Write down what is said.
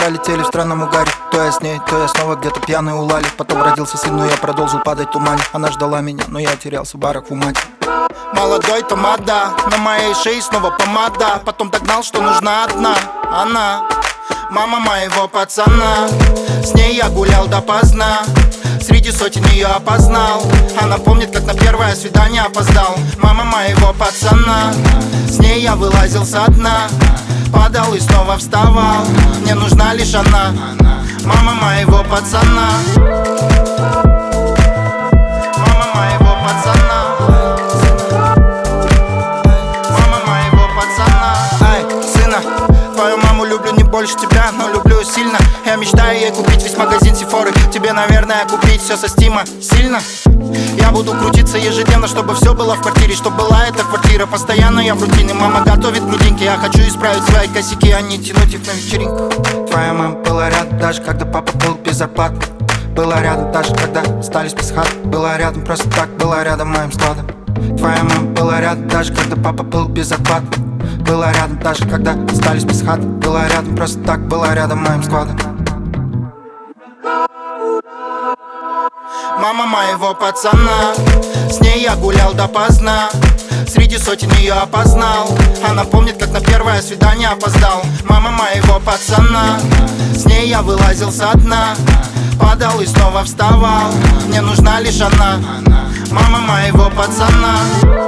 Года летели в странном угаре. То я с ней, то я снова где-то пьяный у Лали. Потом родился сын, но я продолжил падать в тумане. Она ждала меня, но я терялся в барах в Умате. Молодой тамада, на моей шее снова помада. Потом догнал, что нужна одна она, мама моего пацана. С ней я гулял допоздна, среди сотен ее опознал. Она помнит, как на первое свидание опоздал. Мама моего пацана, с ней я вылазил со дна, падал и снова вставал. Мне нужна лишь она, мама моего пацана. Мама моего пацана. Мама моего пацана. Ай, сына, твою маму люблю не больше тебя, но люблю сильно. Я мечтаю ей купить весь магазин Сефоры. Тебе, наверное, купить все со стима сильно. Я буду крутиться ежедневно, чтобы все было в квартире, чтобы была эта квартира. Постоянно я в рутине, мама готовит грудинки. Я хочу исправить свои косяки, а не тянуть их на вечеринку. Твоя мама была рядом, даже когда папа был без зарплаты. Была рядом, даже когда остались без хат. Была рядом просто так, была рядом моим складом. Твоя мама была рядом, даже когда папа был без зарплаты. Была рядом, даже когда остались без хат. Была рядом просто так, была рядом моим складом. Мама моего пацана, с ней я гулял допоздна, среди сотен ее опознал. Она помнит, как на первое свидание опоздал. Мама моего пацана, с ней я вылазил со дна, падал и снова вставал. Мне нужна лишь она, мама моего пацана.